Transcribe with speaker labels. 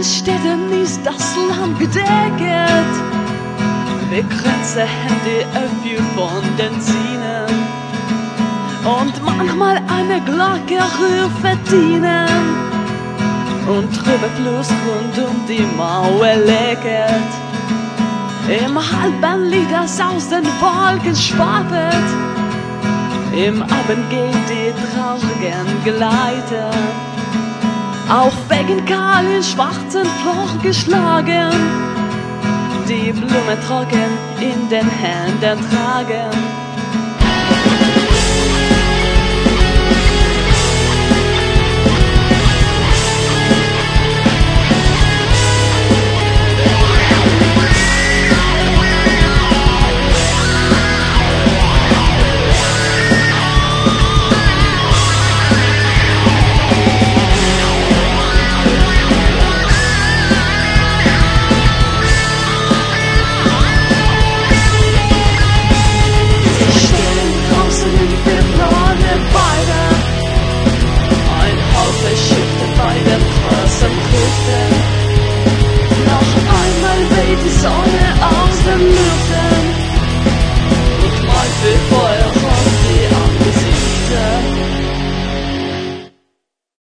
Speaker 1: Städten ist das Land gedeckt. Begrenzte Hände erfüllt von den Zinnen und manchmal eine Glocke verdienen. Und drüber Fluss rund um die Mauer lecket. Im Halbernlied, das aus den Wolken schwappet. Im Abend geht die traurigen Gleiter auf Wegen kahl in schwarzen Floch geschlagen, die Blumen trocken in den Händen tragen.